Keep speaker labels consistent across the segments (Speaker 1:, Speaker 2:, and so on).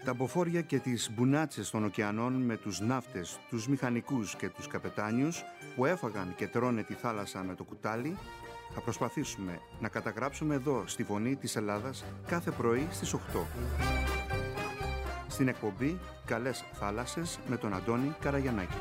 Speaker 1: Τα μποφόρια και τις μπουνάτσες των ωκεανών με τους ναύτες, τους μηχανικούς και τους καπετάνιους που έφαγαν και τρώνε τη θάλασσα με το κουτάλι, θα προσπαθήσουμε να καταγράψουμε εδώ στη Φωνή της Ελλάδας κάθε πρωί στις 8. Στην εκπομπή «Καλές θάλασσες» με τον Αντώνη Καραγιαννάκη.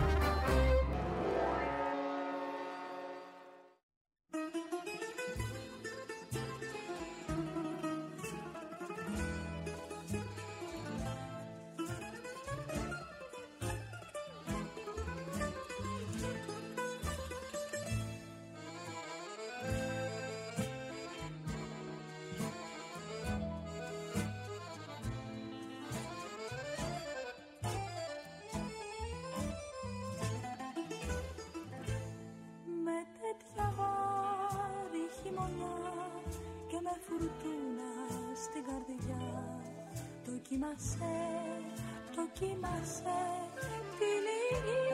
Speaker 2: Δοκίμασε τη λίγη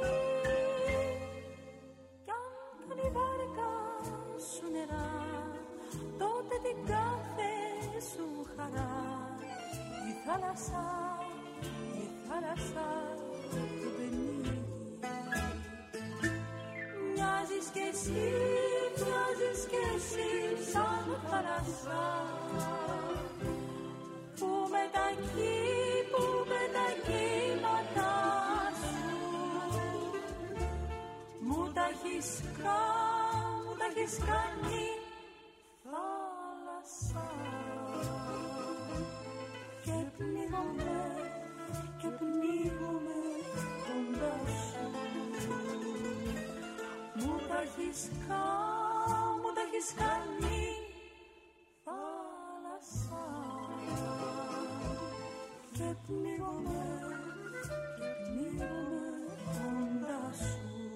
Speaker 2: κι αν κάνει βάρκα σου νερά, τότε την κάθε σου χαρά η θάλασσα την πνίγει. Μοιάζεις κι εσύ σαν θάλασσα που με τα κύματα σου μου τα έχεις κάνει θάλασσα και πνίγομαι κοντά σου. Μου τα έχεις κάνει θάλασσα και πνίγομαι κοντά σου.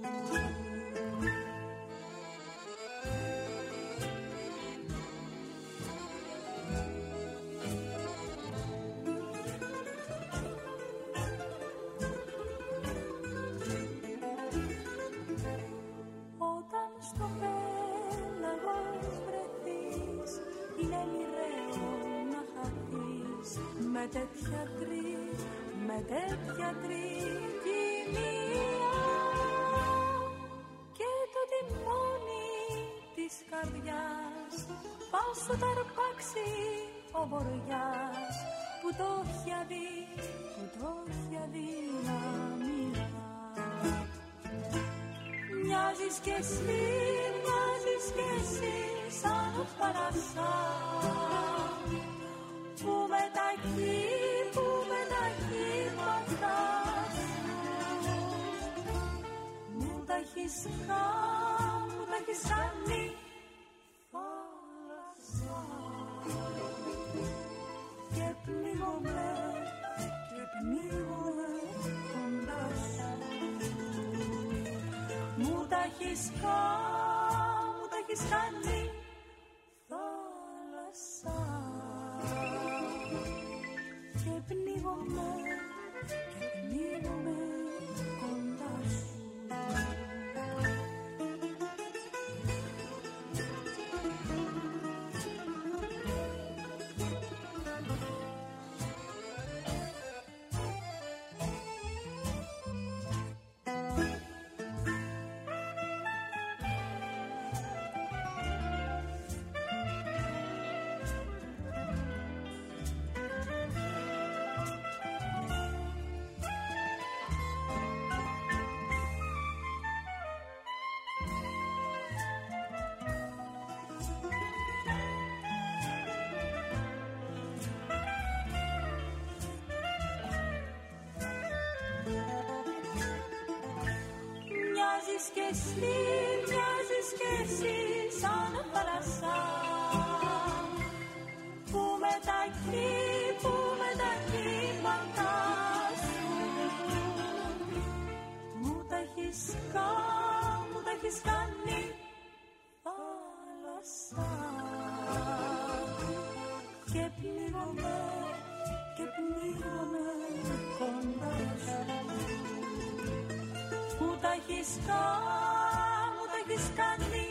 Speaker 2: Όταν στο πέλαγος βρεθείς, είναι μοιραίο να χαθείς με τέτοια τρικυμία και το τιμόνι της καρδιάς θα σου ταρπάξει ο βοριάς που το έχει αδυναμία. Μοιάζεις κι εσύ σαν θάλασσα που με τα κύματα σου μου τα έχεις κάνει θάλασσα και πνίγομαι κοντά σου. Μου τα έχεις κάνει θάλασσα και πνίγομαι κοντά σου. Μοιάζεις κι εσύ σαν θάλασσα που με τα κύματα σου μου τα έχεις κάνει θάλασσα και πνίγομαι κοντά σου. Μου τα έχεις κάνει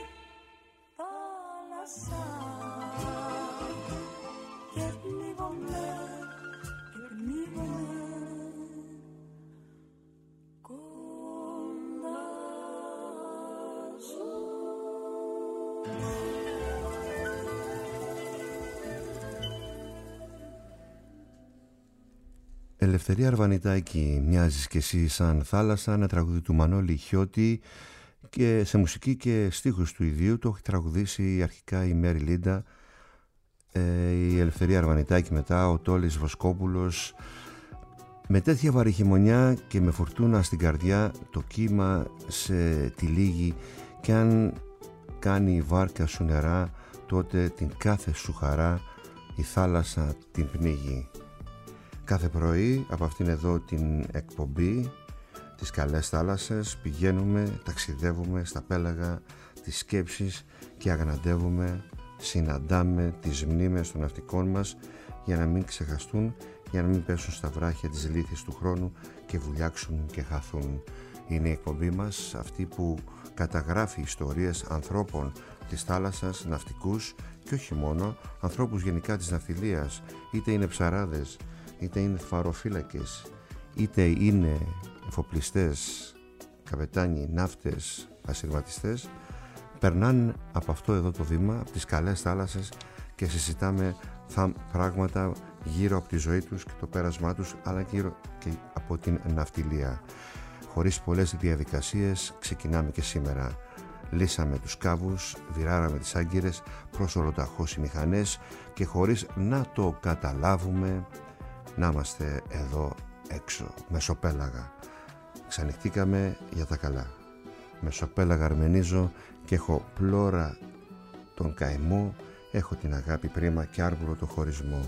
Speaker 2: θάλασσα και πνίγομαι
Speaker 1: Ελευθερία Αρβανιτάκη, μοιάζεις κι εσύ σαν θάλασσα, ένα τραγούδι του Μανώλη Χιώτη και σε μουσική και στίχους του ιδίου το έχει τραγουδήσει αρχικά η Μέρι Λίντα, η Ελευθερία Αρβανιτάκη μετά, ο Τόλης Βοσκόπουλος. Με τέτοια βαρυχημονιά και με φουρτούνα στην καρδιά το κύμα σε τυλίγει και αν κάνει η βάρκα σου νερά τότε την κάθε σου χαρά η θάλασσα την πνίγει. Κάθε πρωί από αυτήν εδώ την εκπομπή τις καλές θάλασσες πηγαίνουμε, ταξιδεύουμε στα πέλαγα της σκέψης και αγαναντεύουμε, συναντάμε τις μνήμες των ναυτικών μας για να μην ξεχαστούν, για να μην πέσουν στα βράχια της λύθης του χρόνου και βουλιάξουν και χαθούν. Είναι η εκπομπή μας αυτή που καταγράφει ιστορίες ανθρώπων της θάλασσας, ναυτικούς και όχι μόνο, ανθρώπους γενικά της ναυτιλίας, είτε είναι ψαράδες, είτε είναι φαροφύλακες, είτε είναι εφοπλιστές, καπετάνοι, ναύτες, ασυρματιστές, περνάνε από αυτό εδώ το βήμα, από τις καλές θάλασσες και συζητάμε πράγματα γύρω από τη ζωή τους και το πέρασμά τους, αλλά και από την ναυτιλία. Χωρίς πολλές διαδικασίες ξεκινάμε και σήμερα. Λύσαμε τους κάβους, βιράραμε τις άγκυρες, προσωροταχώς οι μηχανές και χωρίς να το καταλάβουμε να είμαστε εδώ έξω, μεσοπέλαγα. Ξανοιχτήκαμε για τα καλά. Μεσοπέλαγα αρμενίζω και έχω πλώρα τον καημό, έχω την αγάπη πρίμα και άρμπουρο το χωρισμό.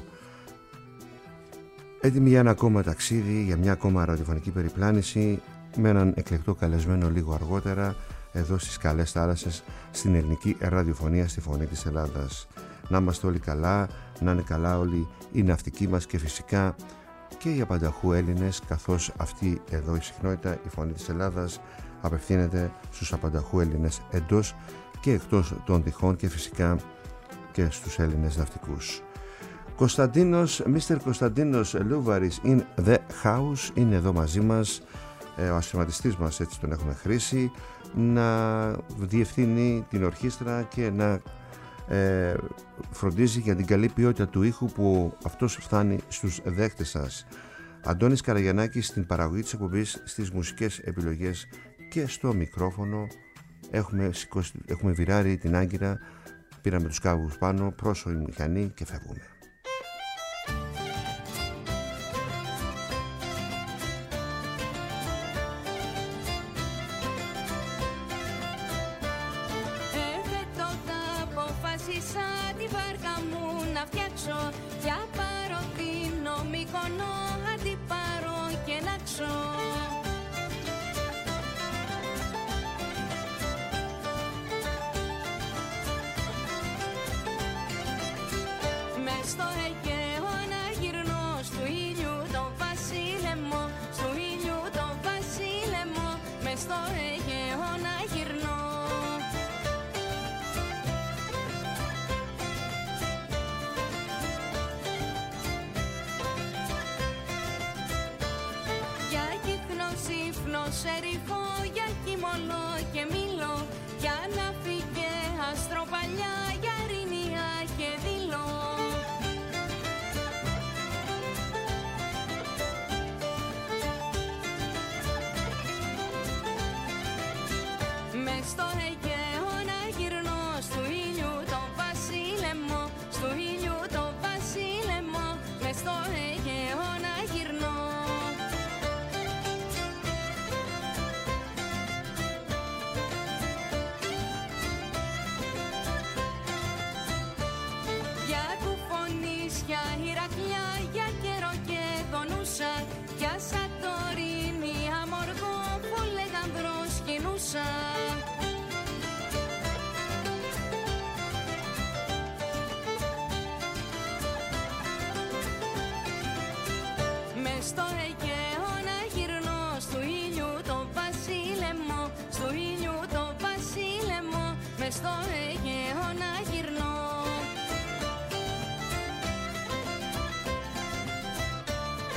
Speaker 1: Έτοιμοι για ένα ακόμα ταξίδι, για μια ακόμα ραδιοφωνική περιπλάνηση με έναν εκλεκτό καλεσμένο λίγο αργότερα εδώ στις καλές θάλασσες στην ελληνική ραδιοφωνία στη Φωνή της Ελλάδας. Να είμαστε όλοι καλά, να είναι καλά όλοι οι ναυτικοί μας και φυσικά και οι απανταχού Έλληνες, καθώς αυτή εδώ η συχνότητα, η Φωνή της Ελλάδας, απευθύνεται στους απανταχού Έλληνες εντός και εκτός των τυχών και φυσικά και στους Έλληνες ναυτικούς. Mr. Κωνσταντίνος Λούβαρης in the house, είναι εδώ μαζί μας, ο ασφυματιστής μας, έτσι τον έχουμε χρήσει, να διευθύνει την ορχήστρα και να φροντίζει για την καλή ποιότητα του ήχου που αυτός φτάνει στους δέχτες σας. Αντώνης Καραγιαννάκης στην παραγωγή της εκπομπής, στις μουσικές επιλογές και στο μικρόφωνο. Έχουμε βιράρει την άγκυρα, πήραμε τους κάβους πάνω, πρόσωη μηχανή και φεύγουμε.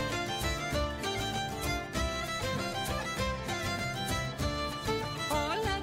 Speaker 2: Όλα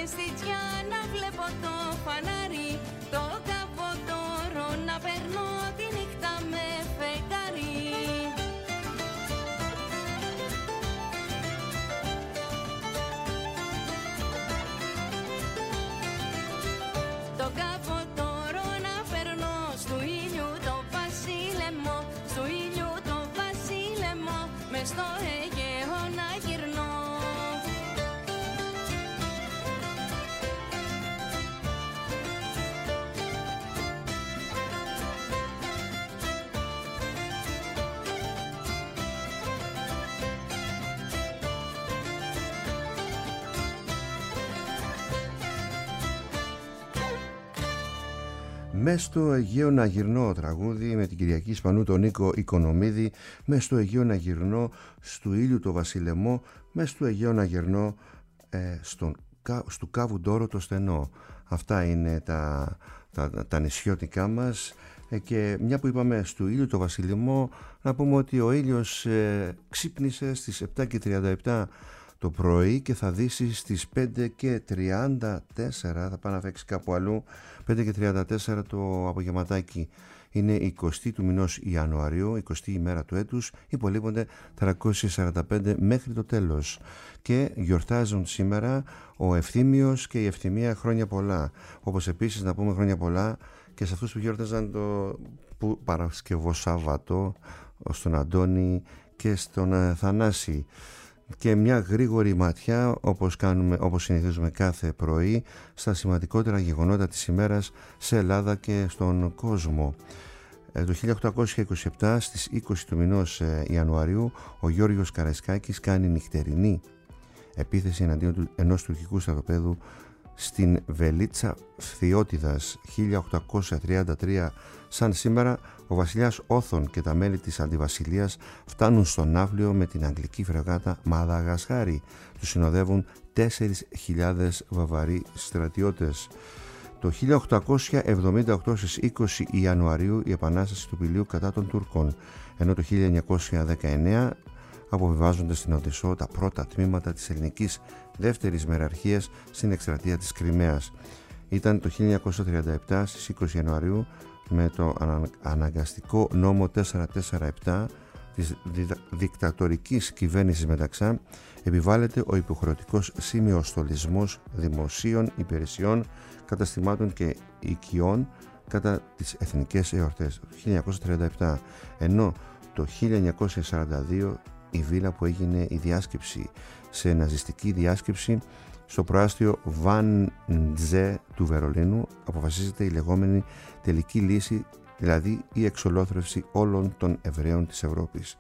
Speaker 3: και στιτιά να βλέπω το φανάρι, το καποτόρο να περνώ τη νύχτα με φεγγάρι. Το καποτόρο να περνώ στου ήλιου το βασίλεμο, στου ήλιου το βασίλεμο, μες στο Αιγαίο να γυρνώ.
Speaker 4: Μες στο Αιγαίο να γυρνώ, τραγούδι με την Κυριακή Σπανού, τον Νίκο Οικονομίδη. Μες στο Αιγαίο να γυρνώ, στου ήλιου το βασιλεμό. Μες στο Αιγαίο να γυρνώ, στου κάβου ντόρο το στενό. Αυτά είναι τα νησιώτικά μας. Και μια που είπαμε στου ήλιου το βασιλεμό, να πούμε ότι ο ήλιος ξύπνησε στις 7:37 το πρωί και θα δύσει στις 5:34, θα πάει να φέξει κάπου αλλού. 5:34 το απογευματάκι. Είναι 20 του μηνός Ιανουαρίου, 20η ημέρα του έτους. Υπολείπονται 345 μέχρι το τέλος. Και γιορτάζουν σήμερα ο Ευθύμιος και η Ευθυμία, χρόνια πολλά. Όπως επίσης να πούμε χρόνια πολλά και σε αυτούς που γιόρταζαν το Παρασκευό Σάββατο, στον Αντώνη και στον Θανάση. Και μια γρήγορη ματιά, όπως συνηθίζουμε κάθε πρωί, στα σημαντικότερα γεγονότα της ημέρας σε Ελλάδα και στον κόσμο. Το 1827, στις 20 του μηνός Ιανουαρίου, ο Γιώργος Καραϊσκάκης κάνει νυχτερινή επίθεση εναντίον ενός τουρκικού στρατοπέδου στην Βελίτσα Φθιώτιδας. 1833, σαν σήμερα, ο βασιλιάς Όθων και τα μέλη της αντιβασιλείας φτάνουν στον ναύλιο με την αγγλική φρεγάτα Μαδαγασκάρη. Τους συνοδεύουν 4.000 βαβαροί στρατιώτες. Το 1878, στις 20 Ιανουαρίου, η επανάσταση του Πηλίου κατά των Τούρκων, ενώ το 1919 αποβιβάζονται στην Οδυσσό τα πρώτα τμήματα της ελληνικής δεύτερης μεραρχίας στην εκστρατεία της Κριμαίας. Ήταν το 1937, στις 20 Ιανουαρίου, με το αναγκαστικό νόμο 447 της δικτατορικής κυβέρνησης Μεταξά, επιβάλλεται ο υποχρεωτικός σημειοστολισμός δημοσίων υπηρεσιών, καταστημάτων και οικειών κατά τις εθνικές εορτές. Το 1937, ενώ το 1942 η βίλα που έγινε η διάσκεψη σε ναζιστική διάσκεψη στο προάστιο Βαν Ντζέ του Βερολίνου, αποφασίζεται η λεγόμενη τελική λύση, δηλαδή η εξολόθρευση όλων των Εβραίων της Ευρώπης.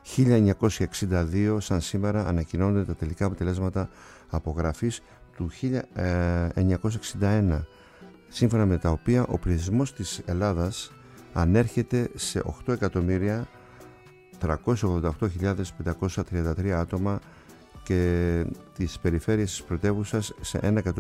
Speaker 4: 1962, σαν σήμερα, ανακοινώνονται τα τελικά αποτελέσματα απογραφής του 1961, σύμφωνα με τα οποία ο πληθυσμός της Ελλάδας ανέρχεται σε 8.388.533 άτομα και τις περιφέρειες της πρωτεύουσας σε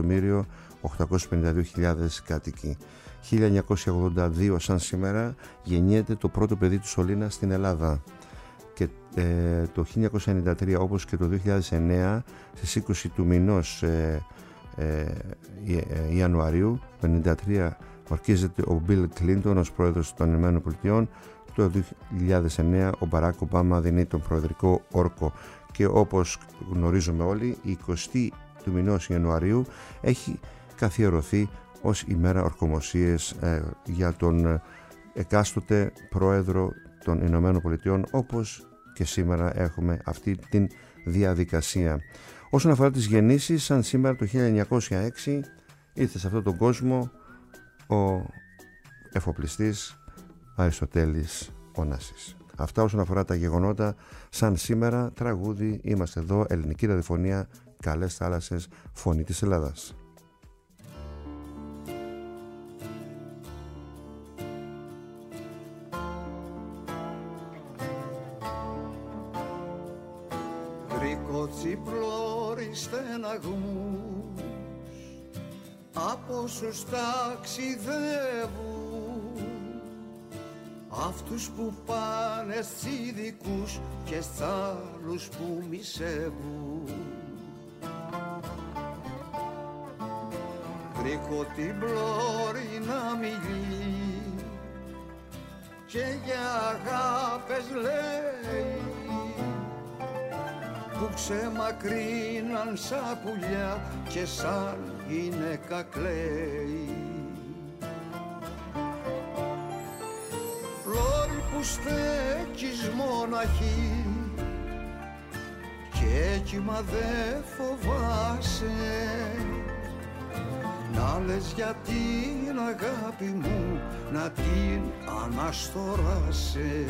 Speaker 4: 1.852.000 κάτοικοι. 1982, σαν σήμερα, γεννιέται το πρώτο παιδί του Σωλήνα στην Ελλάδα. Και το 1993, όπως και το 2009, στις 20 του μηνός Ιανουαρίου, το 1993, ορκίζεται ο Μπιλ Κλίντον ως πρόεδρος των ΗΠΑ. Το 2009 ο Μπαράκ Ομπάμα δίνει τον προεδρικό όρκο. Και όπως γνωρίζουμε όλοι, η 20η του μηνός Ιανουαρίου έχει καθιερωθεί ως ημέρα ορκομοσίες για τον εκάστοτε πρόεδρο των Ηνωμένων Πολιτειών, όπως και σήμερα έχουμε αυτή την διαδικασία. Όσον αφορά τις γεννήσεις, σαν σήμερα το 1906 ήρθε σε αυτόν τον κόσμο ο εφοπλιστής Αριστοτέλης Ωνάσης. Αυτά όσον αφορά τα γεγονότα σαν σήμερα. Τραγούδι, είμαστε εδώ, ελληνική ραδιοφωνία, καλές θάλασσες, φωνή της Ελλάδας.
Speaker 5: Γρικοτσιπλώρι στεναγμούς από όσους ταξιδεύουν, αυτούς που πάνε στις δικούς και σ' άλλους που μισεύουν. Βρήκω την πλώρη να μιλεί και για αγάπες λέει που ξεμακρύναν σαν πουλιά και σαν γυναίκα κλαίει. Πλώρη που στέκεις μοναχή και κύμα δε φοβάσαι να λες για την αγάπη μου να την αναστοράσαι.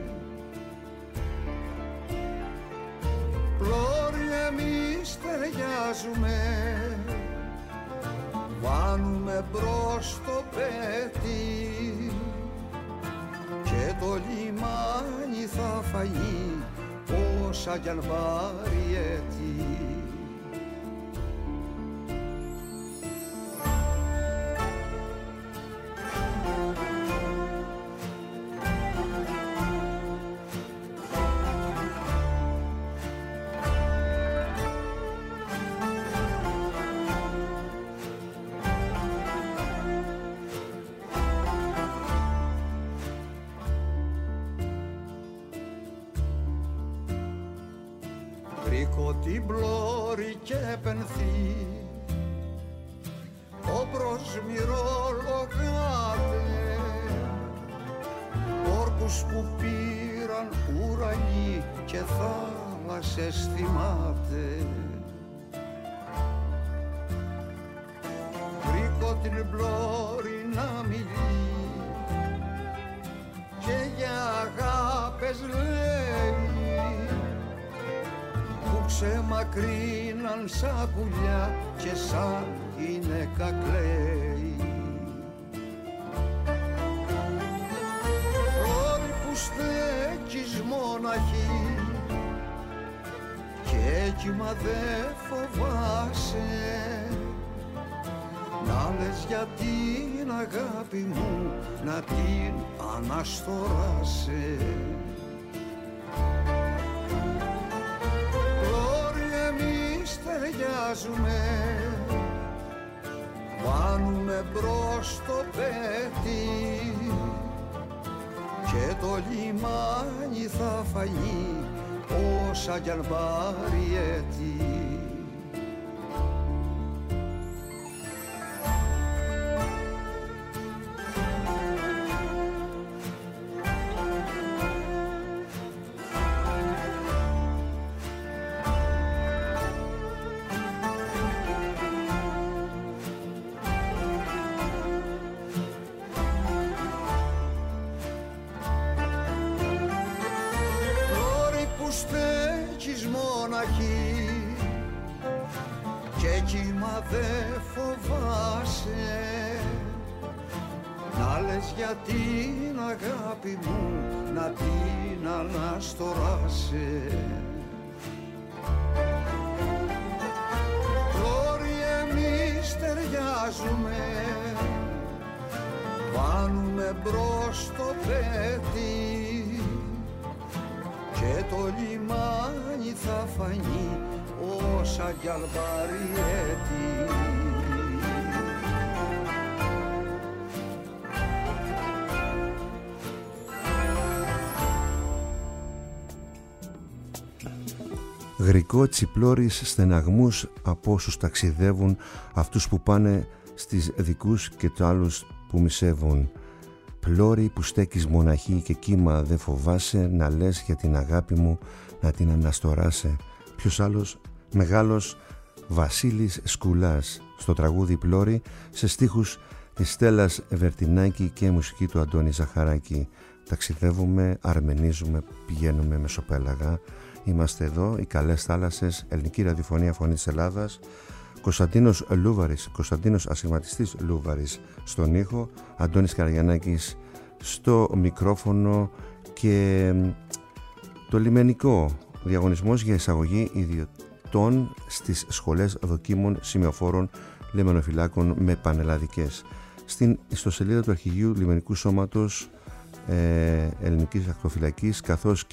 Speaker 5: Πλώρη εμείς ταιριάζουμε, βάνουμε μπρος το πέτι και το λιμάνι θα φαγεί όσα κι αν πάρει έτη. Βρήκω την πλώρη και πενθεί όμπρος μυρολογάτε όρκους που πήραν ουρανοί και θάλασσες θυμάται. Βρήκω την πλώρη να μιλεί και για αγάπες λέει που ξεμακρύναν σαν πουλιά και σαν γυναίκα κλαίει. Πλώρη που στέκεις μοναχή και κύμα δε φοβάσαι να λες για την αγάπη μου να την αναστοράσαι. Ταιριάζουμε, βάνουμε μπρος το πέτι και το λιμάνι θα φαγεί όσα κι αν πάρει έτη. Και κύμα δε φοβάσαι να λες για την αγάπη μου να την αναστοράσαι. Πλώρη εμείς ταιριάζουμε, βάνουμε μπρος το πέτι και το λιμάνι θα φανεί όσα κι αν πάρει έτη.
Speaker 4: Γρικό τσιπλώρης στεναγμούς από όσους ταξιδεύουν, αυτούς που πάνε στις δικούς και τους άλλους που μισεύουν. Πλώρη που στέκεις μοναχή και κύμα δεν φοβάσαι να λες για την αγάπη μου να την αναστοράσαι. Ποιος άλλος? Μεγάλος Βασίλης Σκουλάς στο τραγούδι Πλώρη, σε στίχους της Στέλλας Βερτινάκη και μουσική του Αντώνη Ζαχαράκη. Ταξιδεύουμε, αρμενίζουμε, πηγαίνουμε μεσοπέλαγα. Είμαστε εδώ, οι καλές θάλασσες, ελληνική ραδιοφωνία Φωνή της Ελλάδας. Κωνσταντίνος Λούβαρης, Κωνσταντίνος ασχηματιστής Λούβαρης στον ήχο, Αντώνης Καραγιαννάκης στο μικρόφωνο και το λιμενικό διαγωνισμός για εισαγωγή ιδιωτών στις σχολές δοκίμων σημειοφόρων λιμενοφυλάκων με πανελλαδικές. Στην ιστοσελίδα του Αρχηγείου Λιμενικού Σώματος Ελληνικής Ακτοφυλακής καθώς και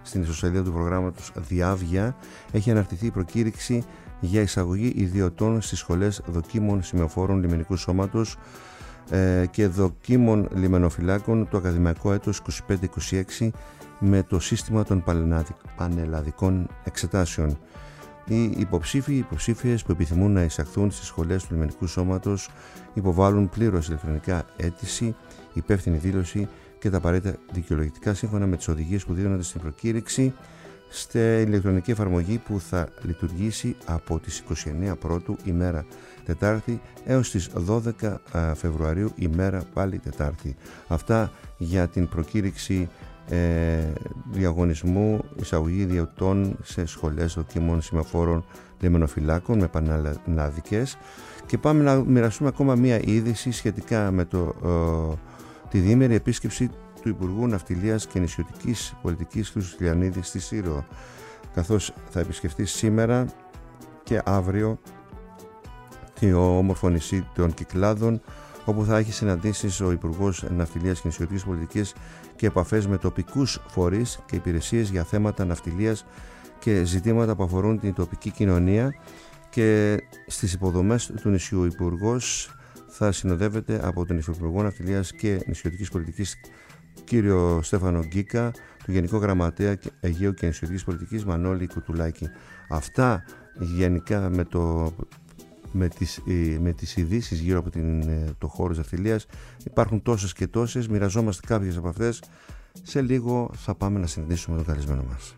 Speaker 4: στην ιστοσελίδα του προγράμματος Διάβια έχει αναρτηθεί η προκήρυξη για εισαγωγή ιδιωτών στις σχολές δοκίμων σημεοφόρων λιμενικού σώματος και δοκίμων λιμενοφυλάκων το ακαδημαϊκό έτος 25-26 με το σύστημα των πανελλαδικών εξετάσεων. Οι υποψήφιες που επιθυμούν να εισαχθούν στις σχολές του λιμενικού σώματος υποβάλλουν πλήρως ηλεκτρονικά αίτηση, υπεύθυνη δήλωση και τα απαραίτητα δικαιολογητικά σύμφωνα με τις οδηγίες που δίνονται στην προκήρυξη στη ηλεκτρονική εφαρμογή που θα λειτουργήσει από τις 29 Πρώτου ημέρα Τετάρτη έως τις 12 Φεβρουαρίου ημέρα πάλι Τετάρτη. Αυτά για την προκήρυξη διαγωνισμού εισαγωγή ιδιωτών σε σχολές δοκίμων σημεοφόρων λιμενοφυλάκων με πανελλαδικές. Και πάμε να μοιραστούμε ακόμα μία είδηση σχετικά με τη διήμερη επίσκεψη του Υπουργού Ναυτιλίας και Νησιωτικής Πολιτικής Χρήστου Στυλιανίδη στη Σύρο, καθώς θα επισκεφτεί σήμερα και αύριο το όμορφο νησί των Κυκλάδων, όπου θα έχει συναντήσεις ο Υπουργός Ναυτιλίας και Νησιωτικής Πολιτικής και επαφές με τοπικούς φορείς και υπηρεσίες για θέματα ναυτιλίας και ζητήματα που αφορούν την τοπική κοινωνία. Και στις υποδομές του νησιού ο Υπουργός θα συνοδεύεται από τον Υφυπουργό Ναυτιλίας και Νησιωτικής Πολιτικής κύριο Στέφανο Γκίκα, του Γενικό Γραμματέα Αιγαίου και Νησιωτικής Πολιτικής Μανώλη Κουτουλάκη. Αυτά γενικά με τις ειδήσεις γύρω από το χώρο της ναυτιλίας. Υπάρχουν τόσες και τόσες, μοιραζόμαστε κάποιες από αυτές. Σε λίγο θα πάμε να συναντήσουμε τον καλεσμένο μας.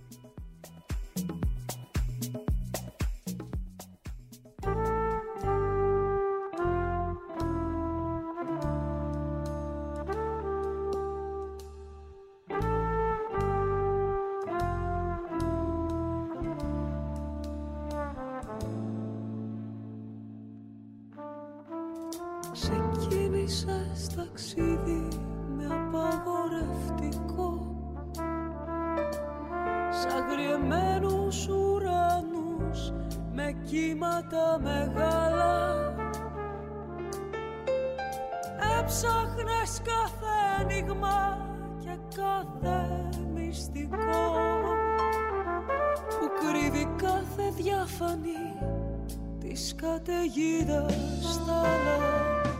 Speaker 2: Ξεκίνησες ταξίδι με απαγορευτικό, σ' αγριεμένους ουρανούς με κύματα μεγάλα. Έψαχνες κάθε ένιγμα και κάθε μυστικό που κρύβει κάθε διαφανή της καταιγίδας στάλα.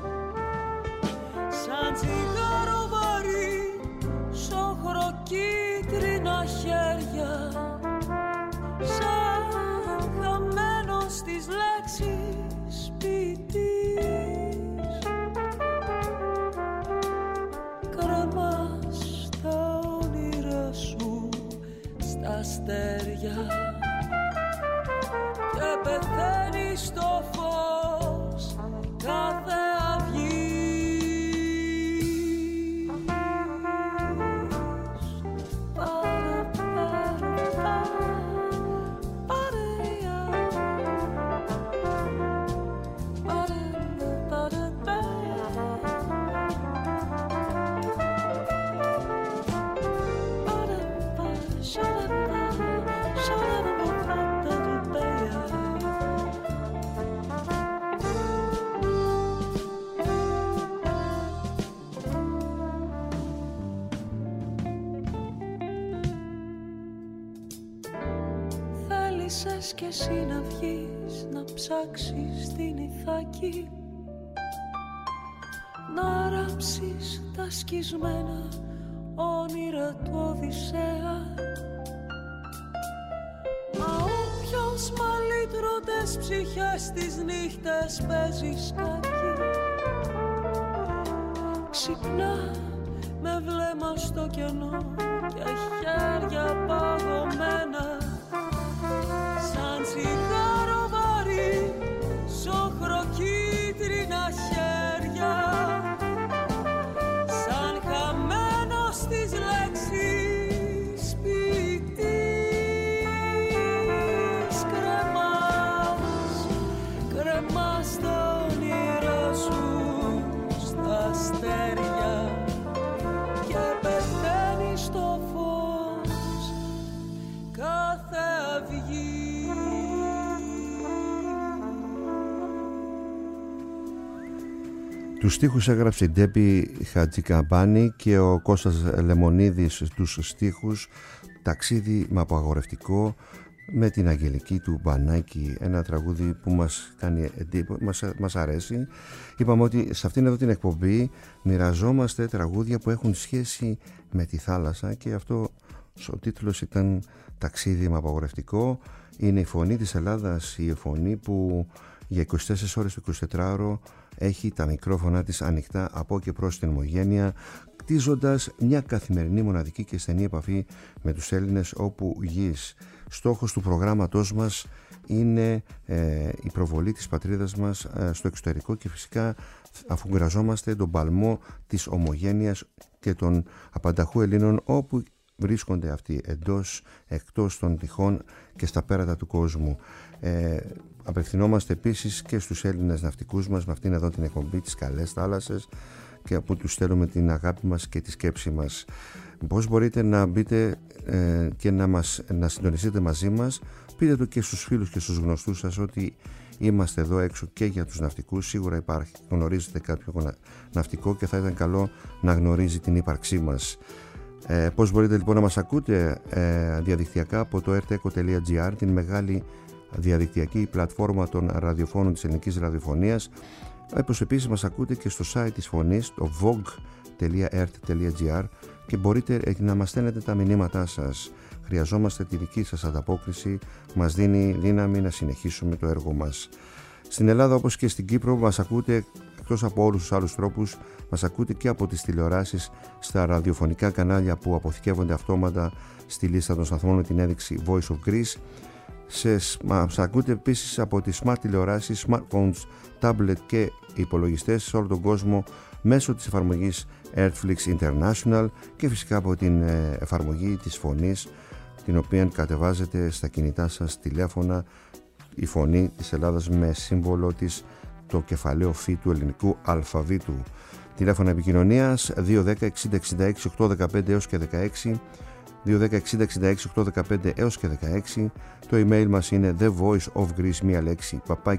Speaker 2: Σαν τσιγάρο βαρύ, σόχρο-κίτρινα χέρια, σαν χαμένο στις λέξεις ποιητής. Κρεμάς τα όνειρα σου στα αστέρια και πεθαίνεις στο φως κάθε αυγή. Και εσύ να βγεις, να ψάξεις την Ιθάκη, να ράψεις τα σκισμένα όνειρα του Οδυσσέα. Μα όποιος μαλλίτρωτες ψυχές τις νύχτες παίζει σκάκι, ξυπνά με βλέμμα στο κενό και χέρια παγωμένα. Σαν τσιγάρο βαρύ, σόχρο-κίτρινα χέρια, σαν χαμένο στις λέξεις ποιητής. Κρεμάς τα όνειρά σου στα αστέρια και πεθαίνεις στο φως κάθε αυγή.
Speaker 4: Τους στίχους έγραψε η Ντέπη Χατζικαμπάνη και ο Κώστας Λεμονίδης τους στίχους, ταξίδι με απαγορευτικό, με την Αγγελική του Μπανάκη, ένα τραγούδι που μας κάνει μας αρέσει. Είπαμε ότι σε αυτήν εδώ την εκπομπή μοιραζόμαστε τραγούδια που έχουν σχέση με τη θάλασσα και αυτό ο τίτλος ήταν «Ταξίδι με απαγορευτικό». Είναι η φωνή της Ελλάδας, η φωνή που για 24 ώρες το 24ωρο έχει τα μικρόφωνα της ανοιχτά από και προς την ομογένεια, κτίζοντας μια καθημερινή, μοναδική και στενή επαφή με τους Έλληνες όπου γης. Στόχος του προγράμματός μας είναι η προβολή της πατρίδας μας στο εξωτερικό και φυσικά αφού μοιραζόμαστε τον παλμό της ομογένειας και των απανταχού Ελλήνων όπου βρίσκονται αυτοί, εντός, εκτός των τυχών και στα πέρατα του κόσμου. Απευθυνόμαστε επίσης και στους Έλληνες ναυτικούς μας με αυτήν εδώ την εκπομπή, τις καλές θάλασσες, και που τους στέλνουμε την αγάπη μας και τη σκέψη μας. Πώς μπορείτε να μπείτε και να συντονιστείτε μαζί μας? Πείτε το και στους φίλους και στους γνωστούς σας ότι είμαστε εδώ έξω και για τους ναυτικούς. Σίγουρα υπάρχει, γνωρίζετε κάποιο ναυτικό και θα ήταν καλό να γνωρίζει την ύπαρξή μας. Πώς μπορείτε λοιπόν να μας ακούτε? Διαδικτυακά από το rteco.gr, την μεγάλη διαδικτυακή πλατφόρμα των ραδιοφώνων της ελληνικής ραδιοφωνίας. Όπως επίσης μας ακούτε και στο site της Φωνής, το vogue.ert.gr, και μπορείτε να μας στέλνετε τα μηνύματά σας. Χρειαζόμαστε τη δική σας ανταπόκριση, μας δίνει δύναμη να συνεχίσουμε το έργο μας. Στην Ελλάδα όπως και στην Κύπρο μας ακούτε, εκτός από όλους τους άλλους τρόπους, μας ακούτε και από τις τηλεοράσεις στα ραδιοφωνικά κανάλια που αποθηκεύονται αυτόματα στη λίστα των σταθμών με την ένδειξη Voice of Greece. Μας ακούτε επίσης από τις smart τηλεοράσεις, smartphones, tablet και υπολογιστές σε όλο τον κόσμο μέσω της εφαρμογής Earthflix International και φυσικά από την εφαρμογή της Φωνής, την οποία κατεβάζετε στα κινητά σας τηλέφωνα, η Φωνή της Ελλάδας με σύμβολο της το κεφαλαίο φ του ελληνικού αλφαβήτου. Τηλέφωνα επικοινωνίας 210-60-66-815 έως και 16, 210-60-66-815 έως και 16. Το email μας είναι thevoiceofgreece, μία λέξη,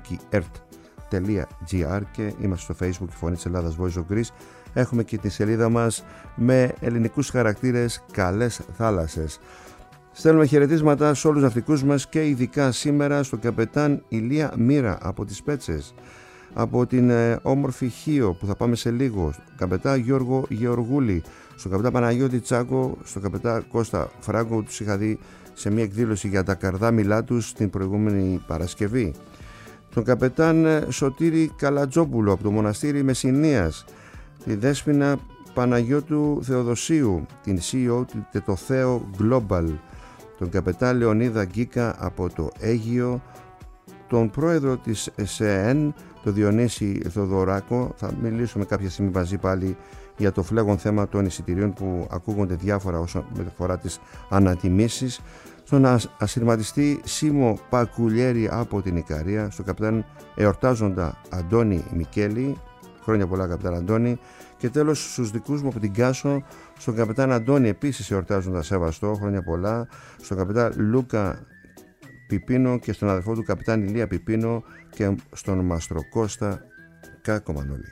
Speaker 4: @ert.gr, και είμαστε στο Facebook, η Φωνή της Ελλάδας, Voice of Greece. Έχουμε και τη σελίδα μας με ελληνικούς χαρακτήρες, καλές θάλασσες. Στέλνουμε χαιρετίσματα σε όλους τους ναυτικούς μας και ειδικά σήμερα στον καπετάν Ηλία Μοίρα από τις Πέτσες, από την όμορφη Χίο που θα πάμε σε λίγο, στον καπετάν Γιώργο Γεωργούλη, στον καπετάν Παναγιώτη Τσάκο, στον καπετάν Κώστα Φράγκο, τους είχα δει σε μια εκδήλωση για τα καρδάμιλά τους την προηγούμενη Παρασκευή, τον καπετάν Σωτήρη Καλατζόπουλο από το μοναστήρι Μεσσηνίας, τη Δέσποινα Παναγιώτου Θεοδοσίου, την CEO του Τετοθέο Global, τον καπετάν Λεωνίδα Γκίκα από το Αίγυο, τον πρόεδρο της ΕΣΕΕΝ, τον Διονύση Θοδωράκο. Θα μιλήσουμε κάποια στιγμή μαζί πάλι για το φλέγον θέμα των εισιτηρίων που ακούγονται διάφορα όσον αφορά τις ανατιμήσεις, στον ασυρματιστή Σίμω Πακουλιέρη από την Ικαρία, στον καπετάν εορτάζοντα Αντώνη Μικέλη, χρόνια πολλά καπετάν Αντώνη, και τέλος στους δικούς μου από την Κάσο, στον καπετάν Αντώνη επίσης εορτάζοντα σεβαστό, χρόνια πολλά, στον καπετάν Λούκα Πιπίνο και στον αδερφό του καπετάν Ηλία Πιπίνο και στον Μαστροκώστα Κακομανόλη.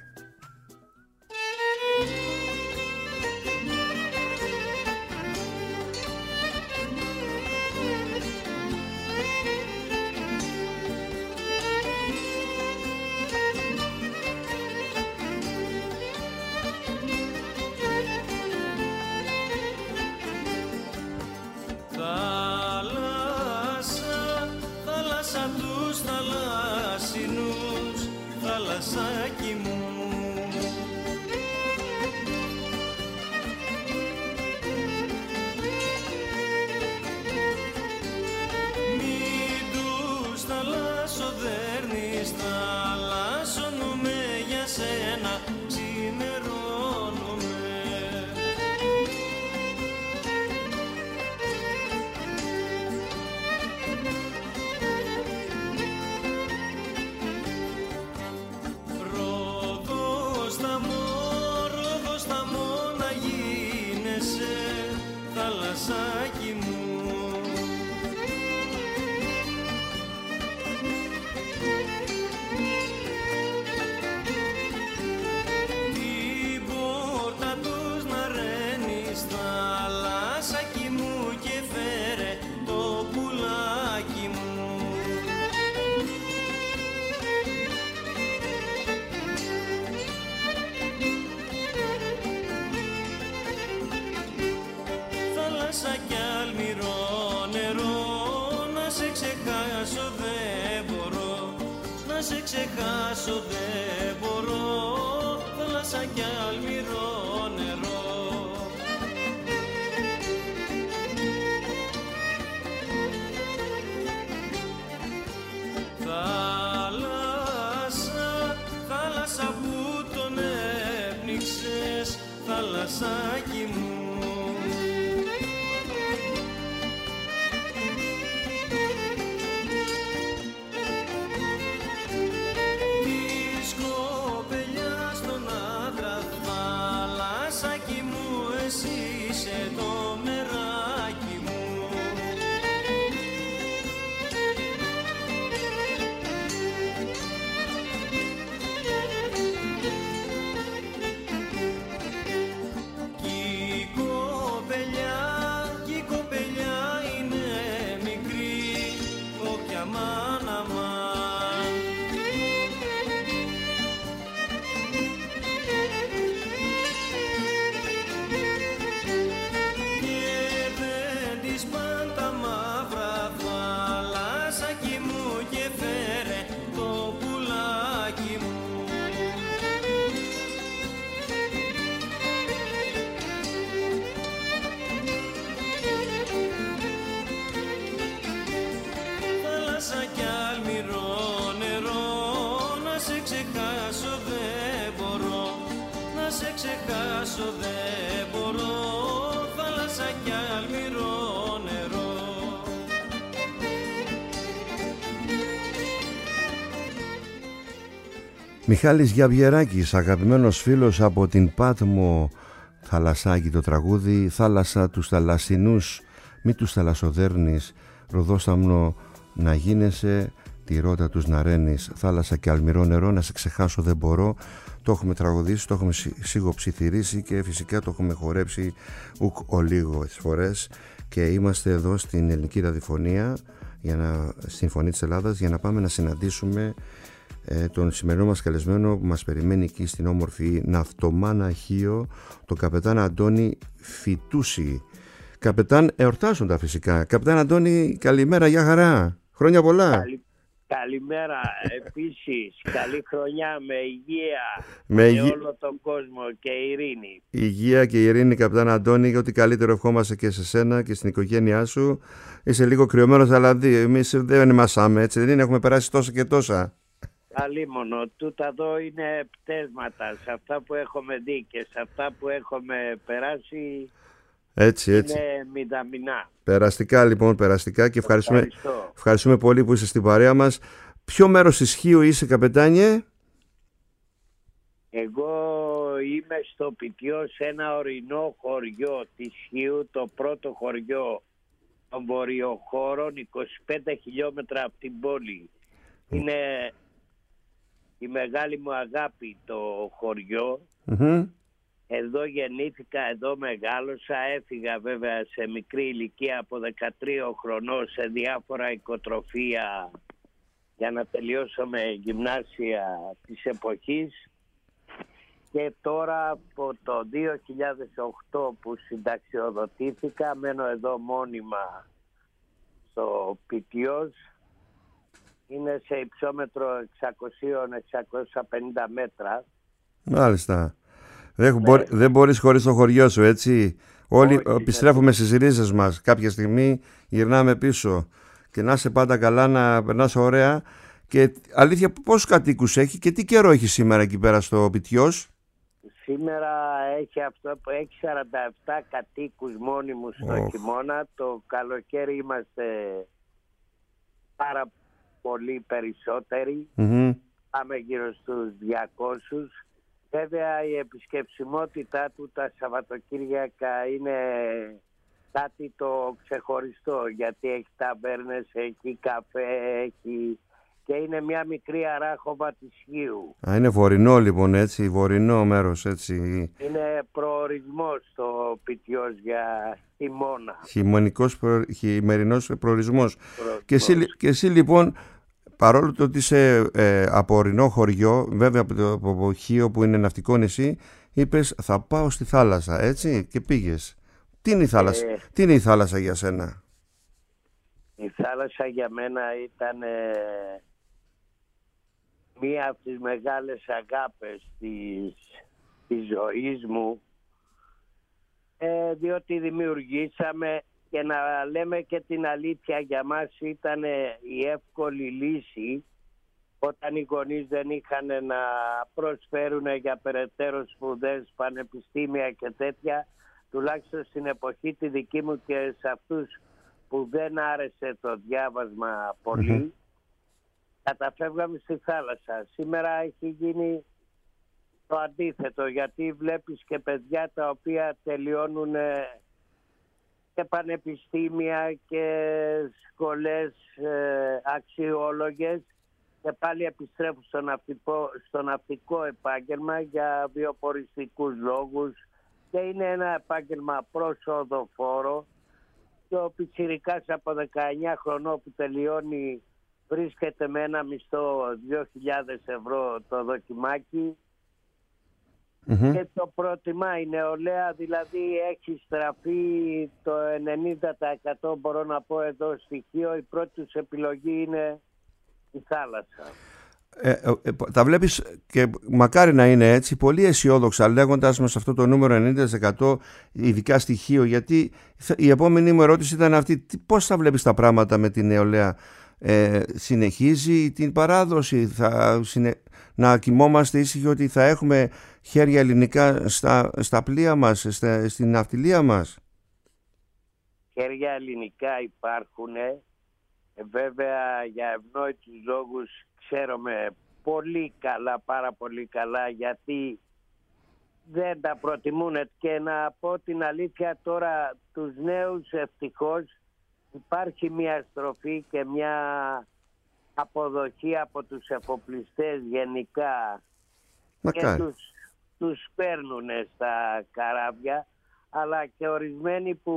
Speaker 6: σε ξεχάσω δεν μπορώ, να σε ξεχάσω δεν μπορώ, θάλασσα κι αλμυρό νερό. Θάλασσα που τον έπνιξες, θάλασσάκι μου. Της κοπελιάς τον άντρα, θάλασσάκι μου, εσύ είσαι το μεράκι μου. Ξεχάσω δεν μπορώ, θάλασσα κι αλμυρό νερό.
Speaker 4: Μιχάλης Γιαβιεράκης, αγαπημένος φίλος από την Πάτμο, θαλασσάκι το τραγούδι, θάλασσα τους θαλασσινούς, μη τους θαλασσοδέρνεις, ροδόσταμνο να γίνεσαι, τη ρότα τους να ρένεις, θάλασσα και αλμυρό νερό, να σε ξεχάσω δεν μπορώ. Το έχουμε τραγουδήσει, το έχουμε σιγοψιθυρίσει και φυσικά το έχουμε χορέψει ουκ ολίγο φορές και είμαστε εδώ στην Ελληνική Ραδιοφωνία, στην Φωνή της Ελλάδας, για να πάμε να συναντήσουμε τον σημερινό μας καλεσμένο που μας περιμένει εκεί στην όμορφη Ναυτομάνα Χίο, τον καπετάν Αντώνη Φιτούση. Καπετάν, εορτάζοντα φυσικά. Καπετάν Αντώνη, καλημέρα, γεια χαρά. Χρόνια πολλά.
Speaker 7: Καλημέρα επίσης, καλή χρονιά με υγεία σε όλο τον κόσμο και ειρήνη.
Speaker 4: Υγεία και ειρήνη, καπετάν Αντώνη, και ό,τι καλύτερο ευχόμαστε και σε σένα και στην οικογένειά σου. Είσαι λίγο κρυωμένος, αλλά εμείς δεν μασάμε, έτσι δεν είναι, έχουμε περάσει τόσα και τόσα.
Speaker 7: Αλίμονο, τούτα εδώ είναι πτέσματα, σε αυτά που έχουμε δει και σε αυτά που έχουμε περάσει. Έτσι. Είναι μηδαμινά.
Speaker 4: Περαστικά λοιπόν, περαστικά, και ευχαριστούμε πολύ που είσαι στην παρέα μας. Ποιο μέρος της Χίου είσαι, καπετάνιε?
Speaker 7: Εγώ είμαι στο Πιτιό, σε ένα ορεινό χωριό της Χίου, το πρώτο χωριό των βορειοχώρων, 25 χιλιόμετρα από την πόλη. Είναι η μεγάλη μου αγάπη το χωριό. Εδώ γεννήθηκα, εδώ μεγάλωσα, έφυγα βέβαια σε μικρή ηλικία από 13 χρονών σε διάφορα οικοτροφία για να τελειώσω με γυμνάσια της εποχής, και τώρα από το 2008 που συνταξιοδοτήθηκα μένω εδώ μόνιμα στο Πιτιός. Είναι σε υψόμετρο 600-650 μέτρα.
Speaker 4: Μάλιστα. Δεν μπορείς χωρίς το χωριό σου, έτσι. Όλοι επιστρέφουμε στις ρίζες μας. Κάποια στιγμή γυρνάμε πίσω. Και να είσαι πάντα καλά, να περνάς ωραία. Και αλήθεια, πόσους κατοίκους έχει και τι καιρό έχει σήμερα εκεί πέρα στο Πιτιός?
Speaker 7: Σήμερα έχει 47 κατοίκους μόνιμους στο χειμώνα. Το καλοκαίρι είμαστε πάρα πολύ περισσότεροι. Πάμε γύρω στους 200. Βέβαια η επισκεψιμότητά του τα Σαββατοκύριακα είναι κάτι το ξεχωριστό, γιατί έχει ταβέρνες, έχει καφέ, και είναι μια μικρή αράχοβα της Χίου.
Speaker 4: Είναι βορεινό λοιπόν, έτσι, βορεινό μέρος, έτσι.
Speaker 7: Είναι προορισμός το Πιτιός για χειμώνα.
Speaker 4: Χειμερινός προορισμός. Και εσύ λοιπόν, παρόλο το ότι είσαι από ορεινό χωριό, βέβαια από Χίο που είναι ναυτικό νησί, είπες θα πάω στη θάλασσα, έτσι, και πήγες. Τι είναι η θάλασσα, τι είναι η θάλασσα για σένα?
Speaker 7: Η θάλασσα για μένα ήταν μία από τις μεγάλες αγάπες της ζωής μου, διότι δημιουργήσαμε, και να λέμε και την αλήθεια, για μας ήταν η εύκολη λύση όταν οι γονείς δεν είχαν να προσφέρουν για περαιτέρω σπουδές, πανεπιστήμια και τέτοια, τουλάχιστον στην εποχή τη δική μου και σε αυτούς που δεν άρεσε το διάβασμα πολύ, καταφεύγαμε στη θάλασσα. Σήμερα έχει γίνει το αντίθετο, γιατί βλέπεις και παιδιά τα οποία τελειώνουν και πανεπιστήμια και σχολές αξιόλογες και πάλι επιστρέφουν στο ναυτικό επάγγελμα για βιοποριστικούς λόγους, και είναι ένα επάγγελμα προσοδοφόρο, και ο πιτσιρικάς από 19 χρονών που τελειώνει βρίσκεται με ένα μισθό 2.000 ευρώ το δοκιμάκι και το προτιμά η νεολαία, δηλαδή έχει στραφεί το 90%, μπορώ να πω εδώ στοιχείο, η πρώτη τους επιλογή είναι η θάλασσα.
Speaker 4: Τα βλέπεις, και μακάρι να είναι έτσι, πολύ αισιόδοξα, λέγοντας μας αυτό το νούμερο 90% ειδικά στοιχείο, γιατί η επόμενη μου ερώτηση ήταν αυτή: πώς θα βλέπεις τα πράγματα με τη νεολαία? Συνεχίζει την παράδοση, να κοιμόμαστε ήσυχοι ότι θα έχουμε χέρια ελληνικά στα πλοία μας, στην ναυτιλία μας?
Speaker 7: Χέρια ελληνικά υπάρχουν, βέβαια για ευνόητους λόγους ξέρουμε πολύ καλά, πάρα πολύ καλά, γιατί δεν τα προτιμούν. Και να πω την αλήθεια τώρα, τους νέους ευτυχώς υπάρχει μια στροφή και μια αποδοχή από τους εφοπλιστές γενικά.
Speaker 4: Μακάρι.
Speaker 7: Και τους παίρνουν στα καράβια, αλλά και ορισμένοι που